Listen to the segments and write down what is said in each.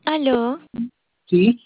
Aló, Sí,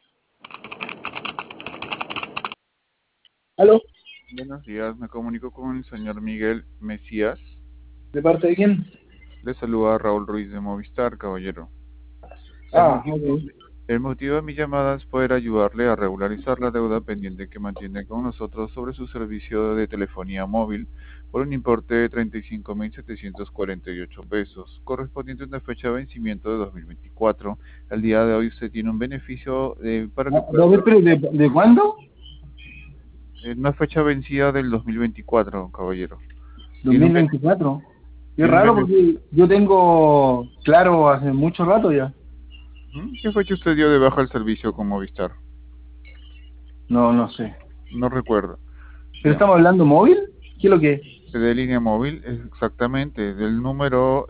aló, Buenos días, me comunico con el señor Miguel Mesías. ¿de parte de quién? Le saluda Raúl Ruiz de Movistar, caballero. El Ah, motivo, ok. el motivo de mi llamada es poder ayudarle a regularizar la deuda pendiente que mantiene con nosotros sobre su servicio de telefonía móvil por un importe de 35.748 pesos, correspondiente a una fecha de vencimiento de 2024. Al día de hoy usted tiene un beneficio para que pueda A ver, pero ¿de cuándo? una fecha vencida del 2024, caballero. Tiene un, ben- 2024. Qué tiene un raro beneficio. porque yo tengo claro hace mucho rato ya. ¿Qué fecha usted dio de baja el servicio con Movistar? No, no sé. No recuerdo. ¿Pero Ya. estamos hablando móvil? ¿Qué es lo que es? De línea móvil, exactamente, del número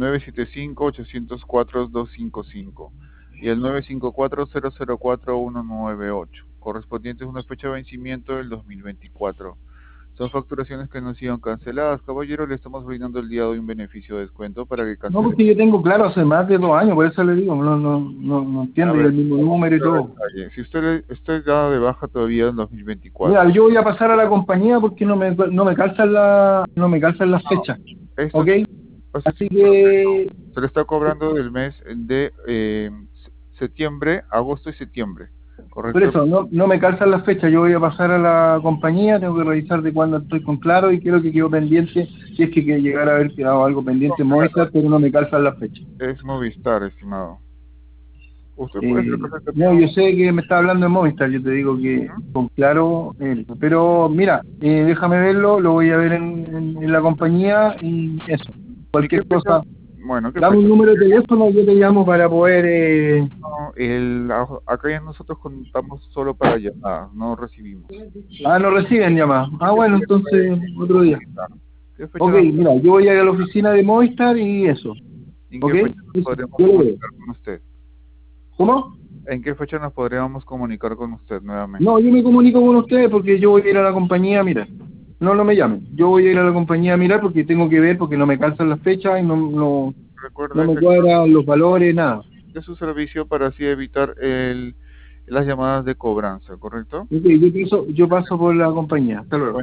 975-804-255 y el 954-004-198, correspondientes a una fecha de vencimiento del 2024. Son facturaciones que no han sido canceladas. Caballero, le estamos brindando el día de hoy un beneficio de descuento para que No, cancele. porque yo tengo claro hace más de 2 años, por eso le digo, no A entiendo, y ver, el mismo número y todo. detalle. Si usted dado de baja todavía en 2024. Mira, yo voy a pasar a la compañía porque no me calzan no me calzan las fechas, Esto ¿ok? es, esto es Así incorrecto. que Se le está cobrando del mes de septiembre, agosto y septiembre, por ¿correcto? eso, no me calzan las fechas. Yo voy a pasar a la compañía, tengo que revisar de cuándo estoy con Claro y creo que quedó pendiente, si es que llegara a haber quedado algo pendiente en Movistar, pero no me calzan las fechas. Es Movistar, estimado. Usted puede ser No, perfectamente. yo sé que me está hablando de Movistar, yo te digo que con Claro, pero mira, déjame verlo, lo voy a ver en la compañía y eso. ¿Y qué Cualquier fecha? cosa, Bueno, ¿qué dame un fecha? número de teléfono, yo te llamo para poder... No, acá ya nosotros contamos solo para llamadas, no recibimos. No reciben llamadas. ¿Y qué Bueno, fecha puede entonces otro día. comunicar? ¿Qué fecha Ok, nos, mira, yo voy a ir a la oficina de Movistar y eso. ¿En ¿Ok? qué fecha nos Eso, podremos yo lo veo. comunicar con usted? ¿Cómo? ¿En qué fecha nos podríamos comunicar con usted nuevamente? No, yo me comunico con ustedes porque yo voy a ir a la compañía a mirar. No, no me llamen. Yo voy a ir a la compañía a mirar porque tengo que ver, porque no me calzan las fechas y no Recuerde, me señor, cuadran los valores, nada. de su servicio para así evitar las llamadas de cobranza, ¿correcto? Ok, yo paso por la compañía. Hasta luego.